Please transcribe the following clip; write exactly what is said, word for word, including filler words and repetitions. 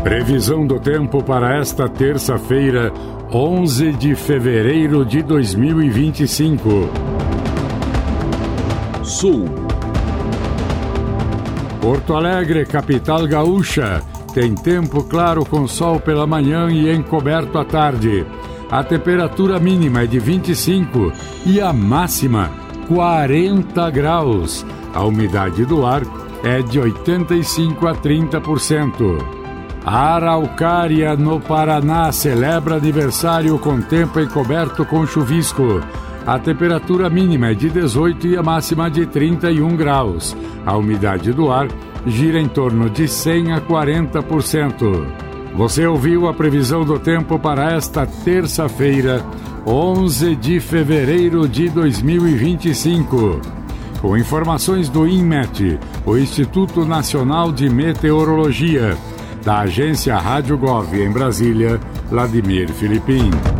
Previsão do tempo para esta terça-feira, onze de fevereiro de dois mil e vinte e cinco. Sul. Porto Alegre, capital gaúcha, tem tempo claro com sol pela manhã e encoberto à tarde. A temperatura mínima é de vinte e cinco e a máxima quarenta graus. A umidade do ar é de oitenta e cinco a trinta por cento. A Araucária, no Paraná, celebra aniversário com tempo encoberto com chuvisco. A temperatura mínima é de dezoito e a máxima de trinta e um graus. A umidade do ar gira em torno de cem a quarenta por cento. Você ouviu a previsão do tempo para esta terça-feira, onze de fevereiro de dois mil e vinte e cinco. Com informações do INMET, o Instituto Nacional de Meteorologia, da agência Rádio Gov em Brasília, Vladimir Filipim.